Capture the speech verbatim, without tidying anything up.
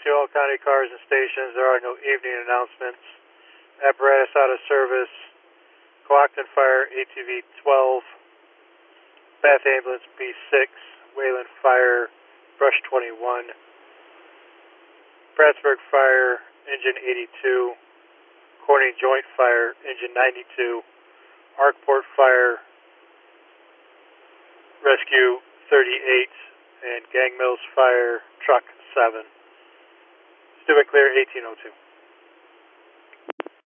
to all county cars and stations. There are no evening announcements. Apparatus out of service. Coacton Fire A T V twelve. Bath Ambulance B six. Wayland Fire Brush twenty-one. Prattsburg Fire Engine eighty-two. Corning Joint Fire Engine ninety-two. Arkport Fire Rescue thirty-eight. And Gang Mills Fire Truck seven. Stewart Clear eighteen oh two.